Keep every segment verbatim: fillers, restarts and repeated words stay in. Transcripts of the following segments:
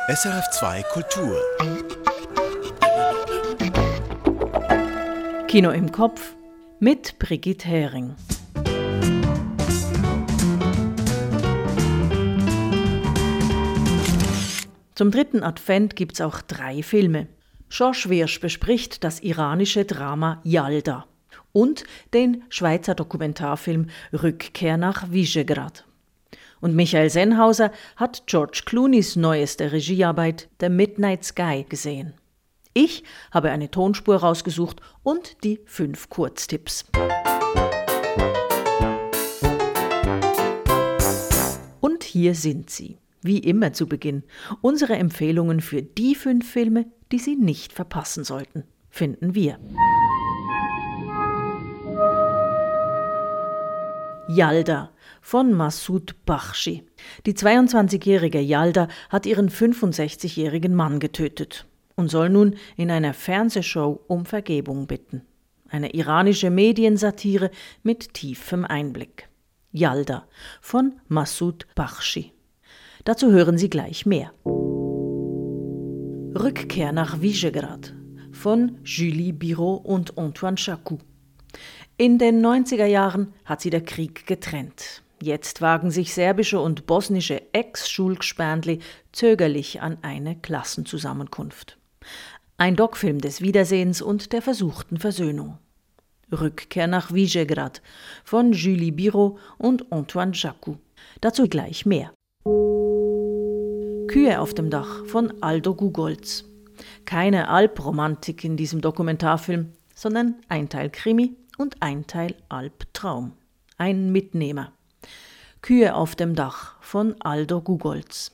S R F zwei Kultur. Kino im Kopf mit Brigitte Hering. Zum dritten Advent gibt's auch drei Filme. George Wirsch bespricht das iranische Drama Yalda und den Schweizer Dokumentarfilm Rückkehr nach Visegrad. Und Michael Sennhauser hat George Clooneys neueste Regiearbeit The Midnight Sky gesehen. Ich habe eine Tonspur rausgesucht und die fünf Kurztipps. Und hier sind sie, wie immer zu Beginn, unsere Empfehlungen für die fünf Filme, die Sie nicht verpassen sollten, finden wir. Yalda von Masoud Bakhshi. Die zweiundzwanzigjährige Yalda hat ihren fünfundsechzigjährigen Mann getötet und soll nun in einer Fernsehshow um Vergebung bitten. Eine iranische Mediensatire mit tiefem Einblick. Yalda von Masoud Bakhshi. Dazu hören Sie gleich mehr. Rückkehr nach Visegrad von Julie Biro und Antoine Chacou. In den neunziger Jahren hat sie der Krieg getrennt. Jetzt wagen sich serbische und bosnische Ex-Schulgspärndli zögerlich an eine Klassenzusammenkunft. Ein Doc-Film des Wiedersehens und der versuchten Versöhnung. Rückkehr nach Visegrad von Julie Biro und Antoine Chacou. Dazu gleich mehr. Kühe auf dem Dach von Aldo Gugolz. Keine Alpromantik in diesem Dokumentarfilm, sondern ein Teil Krimi und ein Teil Albtraum. Ein Mitnehmer. Kühe auf dem Dach von Aldo Gugolz.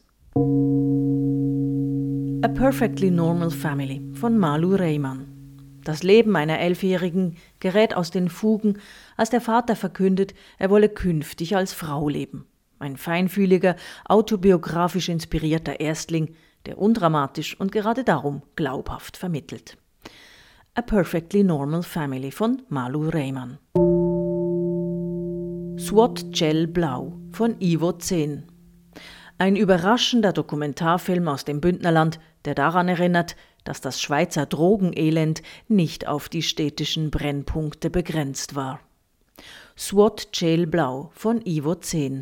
A Perfectly Normal Family von Malu Reiman. Das Leben einer Elfjährigen gerät aus den Fugen, als der Vater verkündet, er wolle künftig als Frau leben. Ein feinfühliger, autobiografisch inspirierter Erstling, der undramatisch und gerade darum glaubhaft vermittelt. A Perfectly Normal Family von Malu Reiman. SWAT Gel Blau von Ivo Zehn. Ein überraschender Dokumentarfilm aus dem Bündnerland, der daran erinnert, dass das Schweizer Drogenelend nicht auf die städtischen Brennpunkte begrenzt war. SWAT Gel Blau von Ivo Zehn.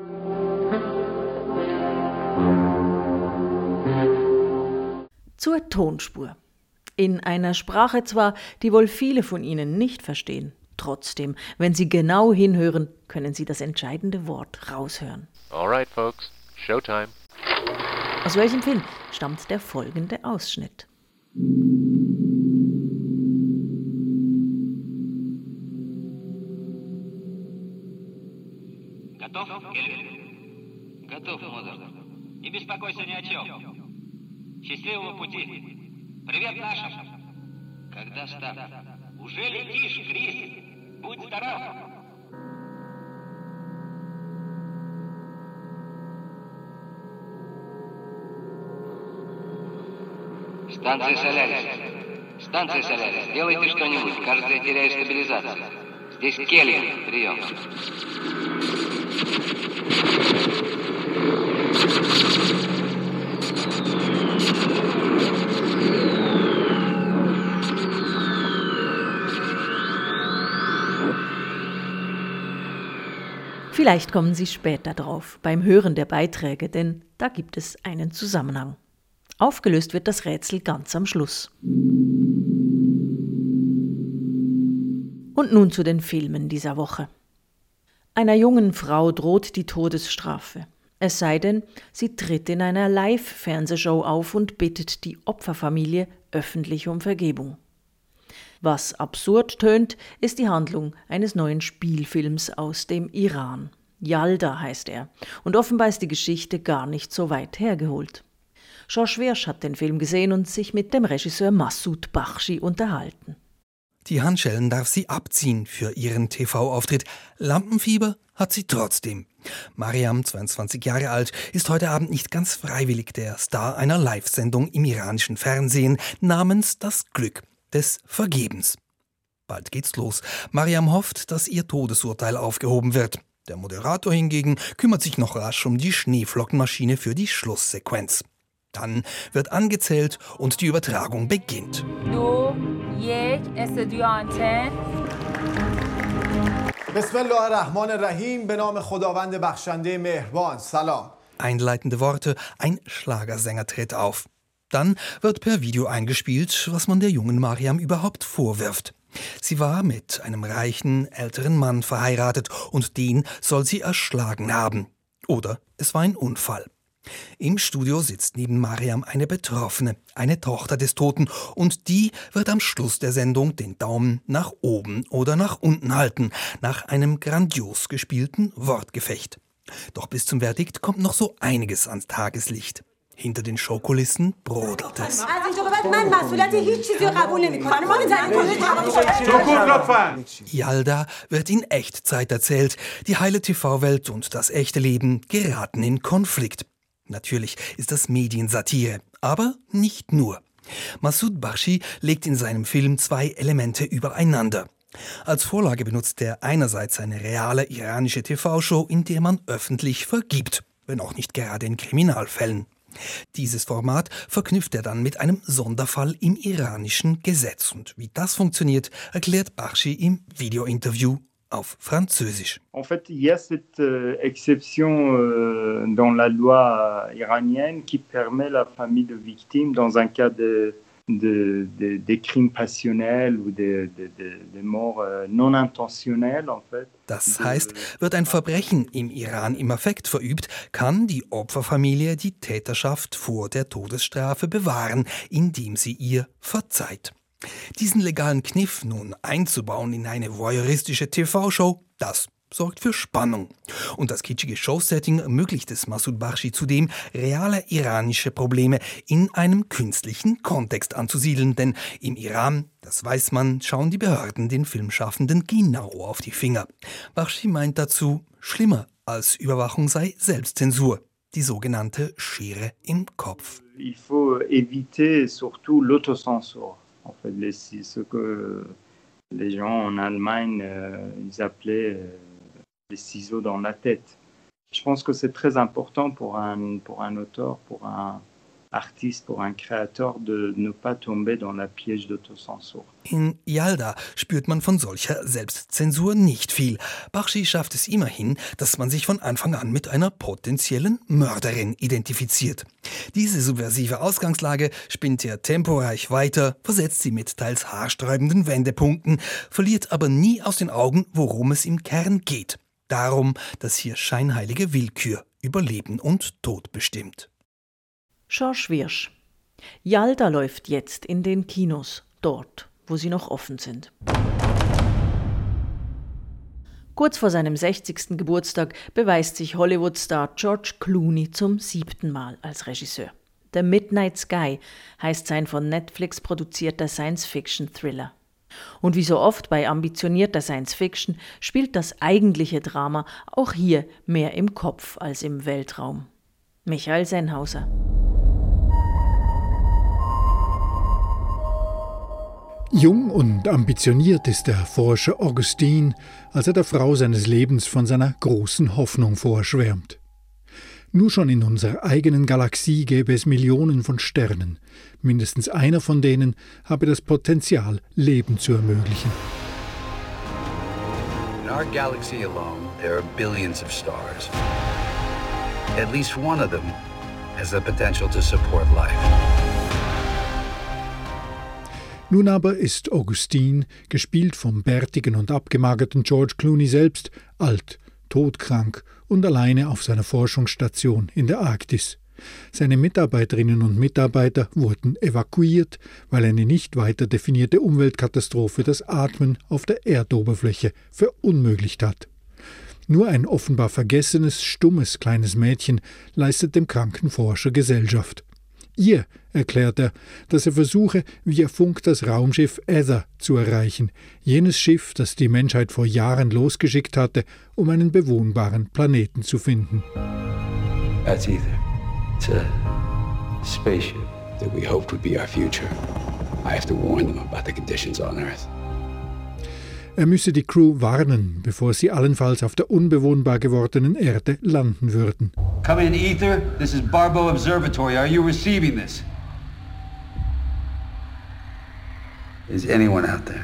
Zur Tonspur. In einer Sprache zwar, die wohl viele von Ihnen nicht verstehen. Trotzdem, wenn Sie genau hinhören, können Sie das entscheidende Wort raushören. Alright, folks, Showtime. Aus welchem Film stammt der folgende Ausschnitt? Готов, Келли? Готов, Мозарт. Не беспокойся ни о чем. Счастливого пути. Привет нашим. Когда старт? Уже летишь, Крис? Будь здоров. Станция Солярис. Станция Солярис. Делайте что-нибудь. Кажется, я теряю стабилизацию. Здесь Келли. Прием. Vielleicht kommen Sie später drauf, beim Hören der Beiträge, denn da gibt es einen Zusammenhang. Aufgelöst wird das Rätsel ganz am Schluss. Und nun zu den Filmen dieser Woche. Einer jungen Frau droht die Todesstrafe. Es sei denn, sie tritt in einer Live-Fernsehshow auf und bittet die Opferfamilie öffentlich um Vergebung. Was absurd tönt, ist die Handlung eines neuen Spielfilms aus dem Iran. Yalda heißt er. Und offenbar ist die Geschichte gar nicht so weit hergeholt. George Wirsch hat den Film gesehen und sich mit dem Regisseur Masoud Bakhshi unterhalten. Die Handschellen darf sie abziehen für ihren T V-Auftritt. Lampenfieber hat sie trotzdem. Mariam, zweiundzwanzig Jahre alt, ist heute Abend nicht ganz freiwillig der Star einer Live-Sendung im iranischen Fernsehen namens Das Glück des Vergebens. Bald geht's los. Mariam hofft, dass ihr Todesurteil aufgehoben wird. Der Moderator hingegen kümmert sich noch rasch um die Schneeflockenmaschine für die Schlusssequenz. Dann wird angezählt und die Übertragung beginnt. دو یک استودیو آنتن بسم الله الرحمن الرحیم به نام خداوند بخشنده مهربان. سلام. Einleitende Worte, ein Schlagersänger tritt auf. Dann wird per Video eingespielt, was man der jungen Mariam überhaupt vorwirft. Sie war mit einem reichen, älteren Mann verheiratet und den soll sie erschlagen haben. Oder es war ein Unfall. Im Studio sitzt neben Mariam eine Betroffene, eine Tochter des Toten, und die wird am Schluss der Sendung den Daumen nach oben oder nach unten halten, nach einem grandios gespielten Wortgefecht. Doch bis zum Verdikt kommt noch so einiges ans Tageslicht. Hinter den Showkulissen brodelt es. Yalda wird in Echtzeit erzählt. Die heile T V-Welt und das echte Leben geraten in Konflikt. Natürlich ist das Mediensatire, aber nicht nur. Masoud Bakshi legt in seinem Film zwei Elemente übereinander. Als Vorlage benutzt er einerseits eine reale iranische T V-Show, in der man öffentlich vergibt, wenn auch nicht gerade in Kriminalfällen. Dieses Format verknüpft er dann mit einem Sonderfall im iranischen Gesetz. Und wie das funktioniert, erklärt Bakshi im Videointerview auf Französisch. En fait, il y a cette euh, exception euh, dans la loi iranienne qui permet la famille de victimes dans un cas de De, de, de crimes passionnels ou de, de, de, de morts euh, non intentionnelles, en fait. Das heißt, wird ein Verbrechen im Iran im Affekt verübt, kann die Opferfamilie die Täterschaft vor der Todesstrafe bewahren, indem sie ihr verzeiht. Diesen legalen Kniff nun einzubauen in eine voyeuristische T V-Show, das sorgt für Spannung. Und das kitschige Showsetting ermöglicht es Masoud Bakshi zudem, reale iranische Probleme in einem künstlichen Kontext anzusiedeln. Denn im Iran, das weiß man, schauen die Behörden den Filmschaffenden genau auf die Finger. Bakshi meint dazu, schlimmer als Überwachung sei Selbstzensur, die sogenannte Schere im Kopf. Il faut éviter surtout l'autocensure. En fait, les, ce que les gens en Allemagne euh, ils appelaient euh, les ciseaux dans la tête. Je pense que c'est très important pour un, pour un auteur, pour un artiste, pour un créateur de ne pas tomber dans la piège d'autocensure. In Yalda spürt man von solcher Selbstzensur nicht viel. Bakshi schafft es immerhin, dass man sich von Anfang an mit einer potenziellen Mörderin identifiziert. Diese subversive Ausgangslage spinnt er temporeich weiter, versetzt sie mit teils haarsträubenden Wendepunkten, verliert aber nie aus den Augen, worum es im Kern geht. Darum, dass hier scheinheilige Willkür über Leben und Tod bestimmt. George Wirsch. Yalda läuft jetzt in den Kinos, dort, wo sie noch offen sind. Kurz vor seinem sechzigsten Geburtstag beweist sich Hollywood-Star George Clooney zum siebten Mal als Regisseur. The Midnight Sky heißt sein von Netflix produzierter Science-Fiction-Thriller. Und wie so oft bei ambitionierter Science-Fiction spielt das eigentliche Drama auch hier mehr im Kopf als im Weltraum. Michael Sennhauser. Jung und ambitioniert ist der Forscher Augustine, als er der Frau seines Lebens von seiner großen Hoffnung vorschwärmt. Nur schon in unserer eigenen Galaxie gäbe es Millionen von Sternen. Mindestens einer von denen habe das Potenzial, Leben zu ermöglichen. In our galaxy alone, there are billions of stars. At least one of them has the potential to support life. Nun aber ist Augustine, gespielt vom bärtigen und abgemagerten George Clooney selbst, alt, todkrank und alleine auf seiner Forschungsstation in der Arktis. Seine Mitarbeiterinnen und Mitarbeiter wurden evakuiert, weil eine nicht weiter definierte Umweltkatastrophe das Atmen auf der Erdoberfläche verunmöglicht hat. Nur ein offenbar vergessenes, stummes kleines Mädchen leistet dem kranken Forscher Gesellschaft. Ihr erklärt er, dass er versuche, via Funk das Raumschiff Ether zu erreichen, jenes Schiff, das die Menschheit vor Jahren losgeschickt hatte, um einen bewohnbaren Planeten zu finden. That's Ether. It's a spaceship that we hoped would be our future. I have to warn them about the conditions on Earth. Er müsse die Crew warnen, bevor sie allenfalls auf der unbewohnbar gewordenen Erde landen würden. Come in, Ether. This is Barbo Observatory. Are you receiving this? Is anyone out there?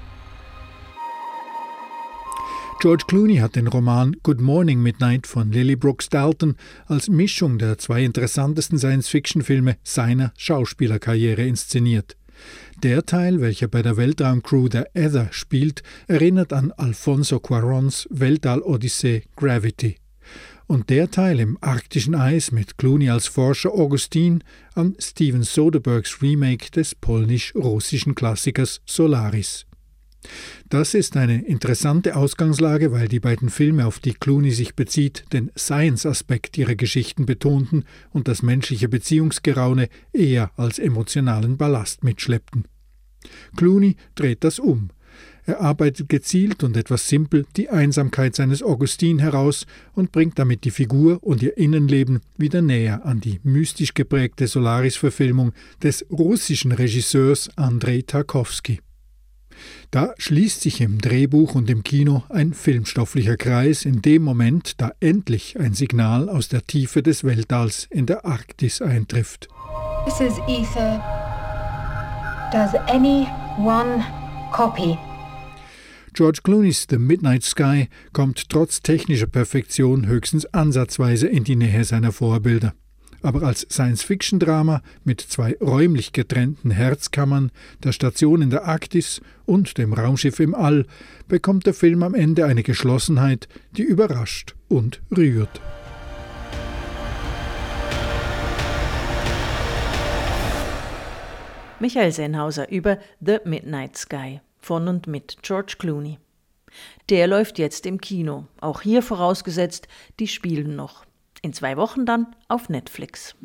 George Clooney hat den Roman Good Morning Midnight von Lily Brooks Dalton als Mischung der zwei interessantesten Science-Fiction-Filme seiner Schauspielerkarriere inszeniert. Der Teil, welcher bei der Weltraumcrew der Ether spielt, erinnert an Alfonso Cuarons Weltall-Odyssee Gravity. Und der Teil im arktischen Eis mit Clooney als Forscher Augustin an Steven Soderberghs Remake des polnisch-russischen Klassikers Solaris. Das ist eine interessante Ausgangslage, weil die beiden Filme, auf die Clooney sich bezieht, den Science-Aspekt ihrer Geschichten betonten und das menschliche Beziehungsgeraune eher als emotionalen Ballast mitschleppten. Clooney dreht das um. Er arbeitet gezielt und etwas simpel die Einsamkeit seines Augustin heraus und bringt damit die Figur und ihr Innenleben wieder näher an die mystisch geprägte Solaris-Verfilmung des russischen Regisseurs Andrei Tarkovsky. Da schließt sich im Drehbuch und im Kino ein filmstofflicher Kreis in dem Moment, da endlich ein Signal aus der Tiefe des Weltalls in der Arktis eintrifft. This is Ether. Does anyone copy? George Clooney's The Midnight Sky kommt trotz technischer Perfektion höchstens ansatzweise in die Nähe seiner Vorbilder. Aber als Science-Fiction-Drama mit zwei räumlich getrennten Herzkammern, der Station in der Arktis und dem Raumschiff im All, bekommt der Film am Ende eine Geschlossenheit, die überrascht und rührt. Michael Sennhauser über The Midnight Sky von und mit George Clooney. Der läuft jetzt im Kino, auch hier vorausgesetzt, die spielen noch. In zwei Wochen dann auf Netflix.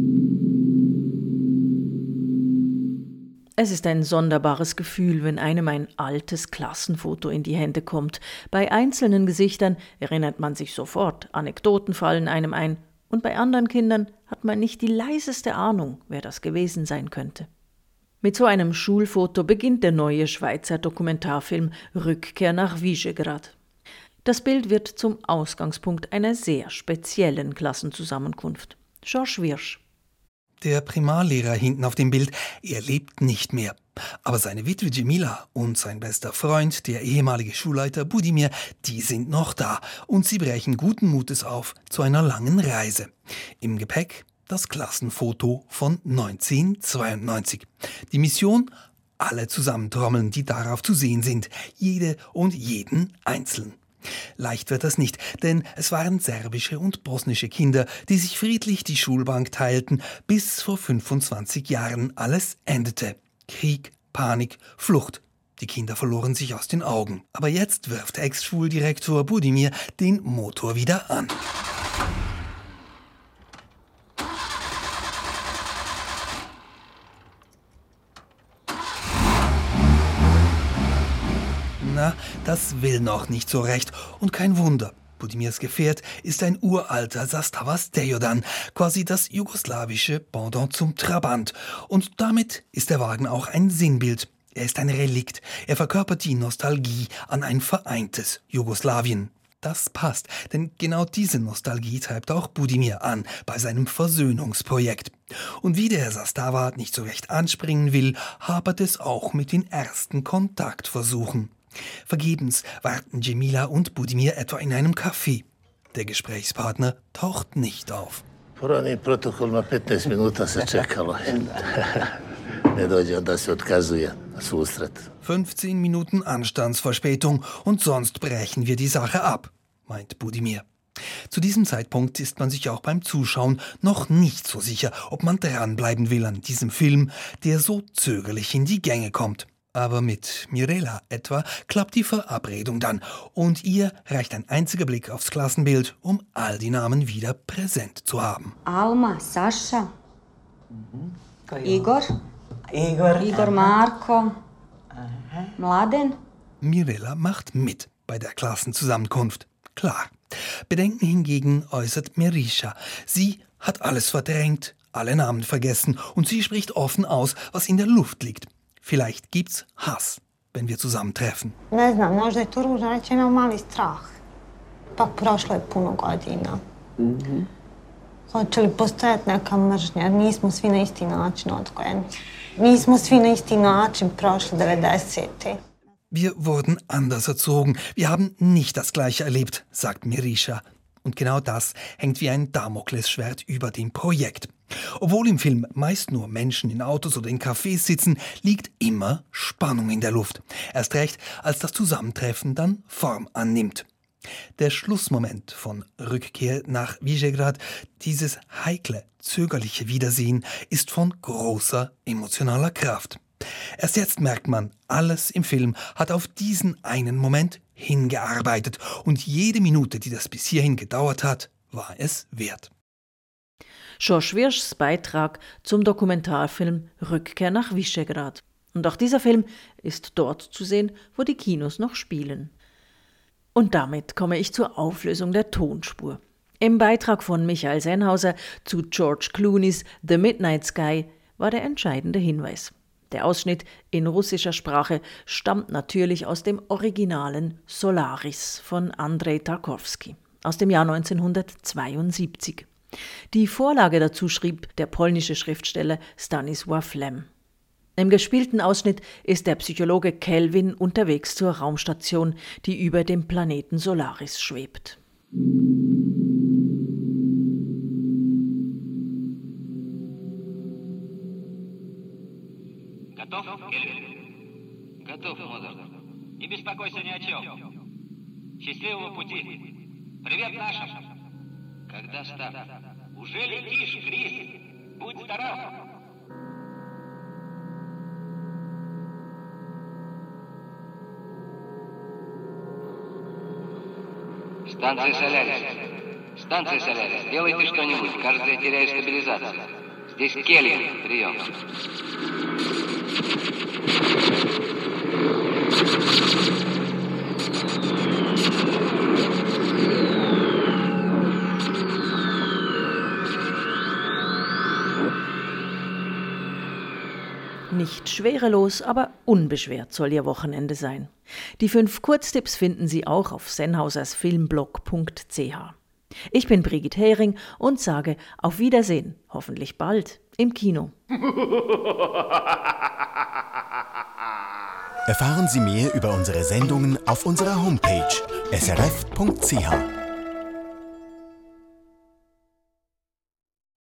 Es ist ein sonderbares Gefühl, wenn einem ein altes Klassenfoto in die Hände kommt. Bei einzelnen Gesichtern erinnert man sich sofort, Anekdoten fallen einem ein, und bei anderen Kindern hat man nicht die leiseste Ahnung, wer das gewesen sein könnte. Mit so einem Schulfoto beginnt der neue Schweizer Dokumentarfilm Rückkehr nach Visegrad. Das Bild wird zum Ausgangspunkt einer sehr speziellen Klassenzusammenkunft. George Wirsch. Der Primarlehrer hinten auf dem Bild, er lebt nicht mehr. Aber seine Witwe Cemila und sein bester Freund, der ehemalige Schulleiter Budimir, die sind noch da und sie brechen guten Mutes auf zu einer langen Reise. Im Gepäck das Klassenfoto von neunzehnhundertzweiundneunzig. Die Mission? Alle zusammentrommeln, die darauf zu sehen sind, jede und jeden einzeln. Leicht wird das nicht, denn es waren serbische und bosnische Kinder, die sich friedlich die Schulbank teilten, bis vor fünfundzwanzig Jahren alles endete. Krieg, Panik, Flucht. Die Kinder verloren sich aus den Augen. Aber jetzt wirft Ex-Schuldirektor Budimir den Motor wieder an. Na, das will noch nicht so recht. Und kein Wunder. Budimirs Gefährt ist ein uralter Zastava Stejodan, quasi das jugoslawische Pendant zum Trabant. Und damit ist der Wagen auch ein Sinnbild. Er ist ein Relikt. Er verkörpert die Nostalgie an ein vereintes Jugoslawien. Das passt, denn genau diese Nostalgie treibt auch Budimir an bei seinem Versöhnungsprojekt. Und wie der Zastava nicht so recht anspringen will, hapert es auch mit den ersten Kontaktversuchen. Vergebens warten Cemila und Budimir etwa in einem Café. Der Gesprächspartner taucht nicht auf. Prvi protokol na petnaest minuta se čekalo. Ne dođe, onda se otkazuje susret. fünfzehn Minuten Anstandsverspätung und sonst brechen wir die Sache ab, meint Budimir. Zu diesem Zeitpunkt ist man sich auch beim Zuschauen noch nicht so sicher, ob man dranbleiben will an diesem Film, der so zögerlich in die Gänge kommt. Aber mit Mirela etwa klappt die Verabredung dann und ihr reicht ein einziger Blick aufs Klassenbild, um all die Namen wieder präsent zu haben. Alma, Sascha, mhm. Igor, Igor, Igor Marko, Aha. Mladen. Mirela macht mit bei der Klassenzusammenkunft. Klar. Bedenken hingegen äußert Merisha. Sie hat alles verdrängt, alle Namen vergessen und sie spricht offen aus, was in der Luft liegt. Vielleicht gibt's Hass, wenn wir zusammentreffen. Ne znam, možda je to ružno, reći imam mali strah. Pa prošlo je puno godina. Mhm. Hoće li postojati neka mržnja, jer nismo svi na isti način odgojeni. Nismo svi na isti način prošli devedesete. Wir wurden anders erzogen. Wir haben nicht das Gleiche erlebt, sagt Mirisha. Und genau das hängt wie ein Damoklesschwert über dem Projekt. Obwohl im Film meist nur Menschen in Autos oder in Cafés sitzen, liegt immer Spannung in der Luft. Erst recht, als das Zusammentreffen dann Form annimmt. Der Schlussmoment von Rückkehr nach Visegrad, dieses heikle, zögerliche Wiedersehen, ist von großer emotionaler Kraft. Erst jetzt merkt man, alles im Film hat auf diesen einen Moment hingearbeitet und jede Minute, die das bis hierhin gedauert hat, war es wert. George Wirschs Beitrag zum Dokumentarfilm Rückkehr nach Visegrad. Und auch dieser Film ist dort zu sehen, wo die Kinos noch spielen. Und damit komme ich zur Auflösung der Tonspur. Im Beitrag von Michael Sennhauser zu George Clooneys The Midnight Sky war der entscheidende Hinweis. Der Ausschnitt in russischer Sprache stammt natürlich aus dem originalen Solaris von Andrei Tarkowski aus dem Jahr neunzehnhundertzweiundsiebzig. Die Vorlage dazu schrieb der polnische Schriftsteller Stanisław Lem. Im gespielten Ausschnitt ist der Psychologe Kelvin unterwegs zur Raumstation, die über dem Planeten Solaris schwebt. Готов, Кельвин? Готов, Мозер. Не беспокойся ни о чем. Счастливого пути. Привет нашим. Когда старт? Уже летишь, Крис? Будь здоров. Станция Солярис. Станция Солярис. Делайте что-нибудь. Кажется, я теряю стабилизацию. Здесь Кельвин. Прием. Nicht schwerelos, aber unbeschwert soll Ihr Wochenende sein. Die fünf Kurztipps finden Sie auch auf sennhausers filmblog punkt c h. Ich bin Brigitte Hering und sage auf Wiedersehen, hoffentlich bald im Kino. Erfahren Sie mehr über unsere Sendungen auf unserer Homepage s r f punkt c h.